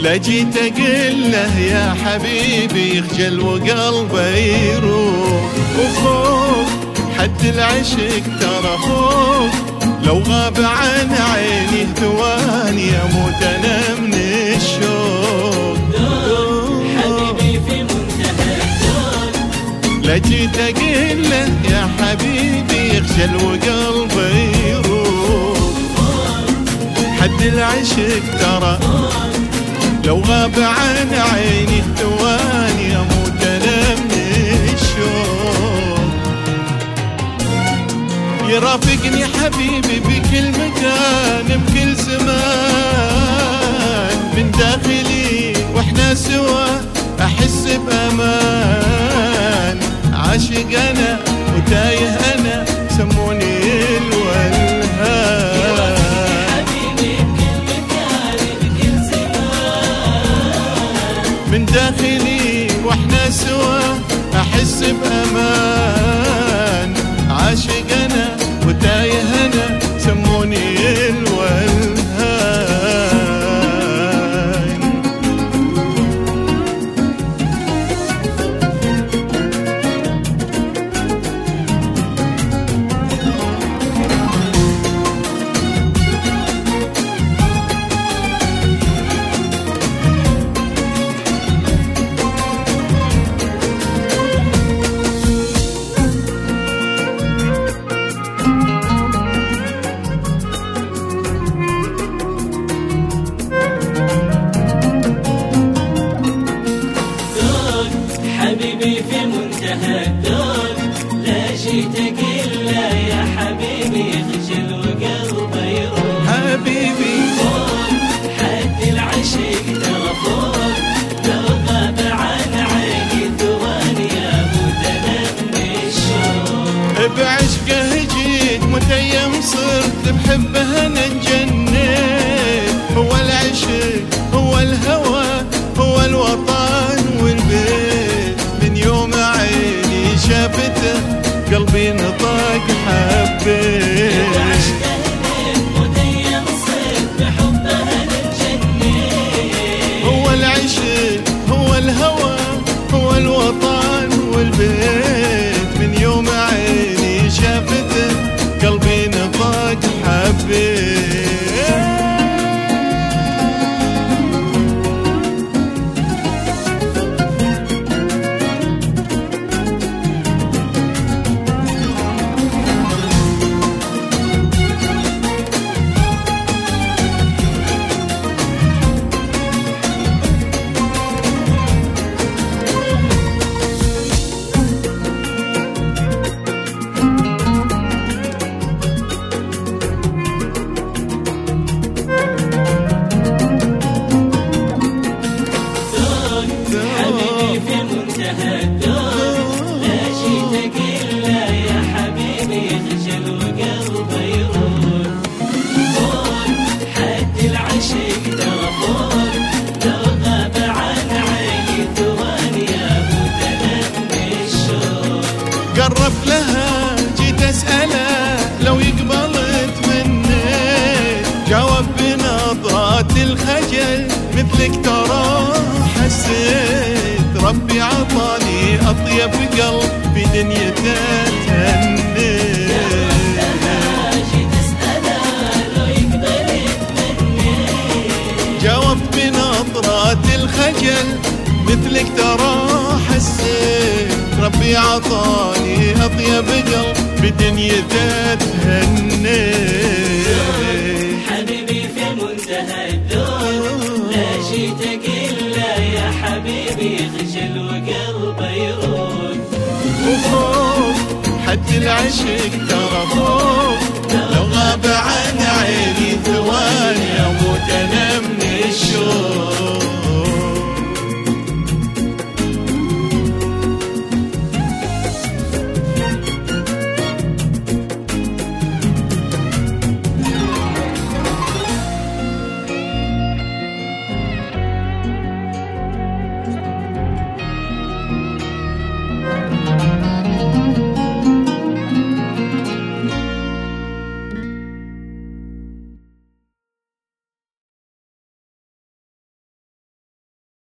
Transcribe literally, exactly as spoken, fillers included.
لا جيت اقول له يا حبيبي يخجل وقلبه يروح، وفوق حد العشق ترى فوق، لو غاب عن عيني ثواني اموت انا من الشوق. حبيبي في منتهى الدور، لا جيت اقول له يا حبيبي يخجل وقلبه يروح، حد العشق ترى لو غاب عن عيني ثواني اموت انا من الشوق. يرافقني حبيبي بكل مكان بكل زمان، من داخلي واحنا سوا احس بامان، عاشق انا وتايه انا سموني الولهان. من داخلي واحنا سوا احس بامان، عاشق انا وتايه انا سموني الولهان. حبيبي في منتهى الدور، لا جيت اقول له يا حبيبي يخجل وقلبه يروح. حبيبي فوق حد العشق ترى فوق، لو غاب عن عيني ثواني اموت انا من الشوق. بعشقه جيت متيم صرت بحبه انا انجنيت، هو العشق هو الهوى هو الوطن والبيت، من يوم عيني شافته قلبي نطق حبيت. بعشقه جيت متيم صرت بحبه انا انجنيت، هو العشق هو الهوى هو الوطن والبيت، من يوم عيني شافته قلبي نطق حبيت. حبيبي في منتهى الدور، لا جيت اقول له يا حبيبي يخجل وقلبه يروح. فوق حد العشق ترى فوق، لو غاب عن عيني ثواني اموت انا من الشوق. قرب لها جيت اساله لو يقبل تمنيت، جاوب بنظرات الخجل مثلك ترى حسيت، ربي عطاني اطيب قلب في دنيته تهنيت. جيت اساله لو يقبل تمنيت، جاوب بنظرات الخجل مثلك ترى حسيت، ربي عطاني اطيب قلب بدنيته تهنيت. حبيبي في منتهى الدور، لا جيت اقول له يا حبيبي يخجل وقلبه يروح. وفوق حد العشق ترى فوق،